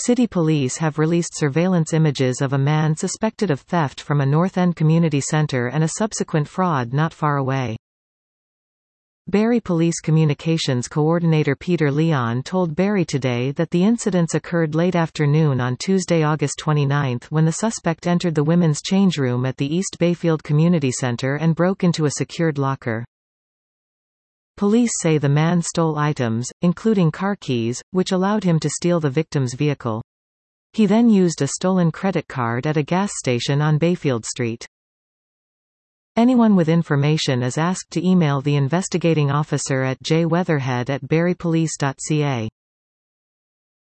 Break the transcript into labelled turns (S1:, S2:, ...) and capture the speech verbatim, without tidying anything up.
S1: City police have released surveillance images of a man suspected of theft from a North End community centre and a subsequent fraud not far away. Barrie Police Communications Coordinator Peter Leon told Barrie Today that the incidents occurred late afternoon on Tuesday, August twenty-ninth, when the suspect entered the women's change room at the East Bayfield Community Centre and broke into a secured locker. Police say the man stole items, including car keys, which allowed him to steal the victim's vehicle. He then used a stolen credit card at a gas station on Bayfield Street. Anyone with information is asked to email the investigating officer at j weatherhead at barriepolice dot c a.